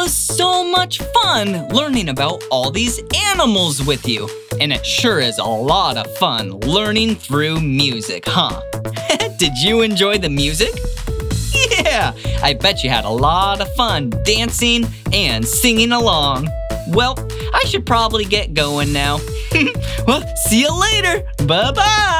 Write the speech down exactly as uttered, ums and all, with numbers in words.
was so much fun learning about all these animals with you. And it sure is a lot of fun learning through music, huh? Did you enjoy the music? Yeah, I bet you had a lot of fun dancing and singing along. Well, I should probably get going now. Well, see you later. Bye-bye.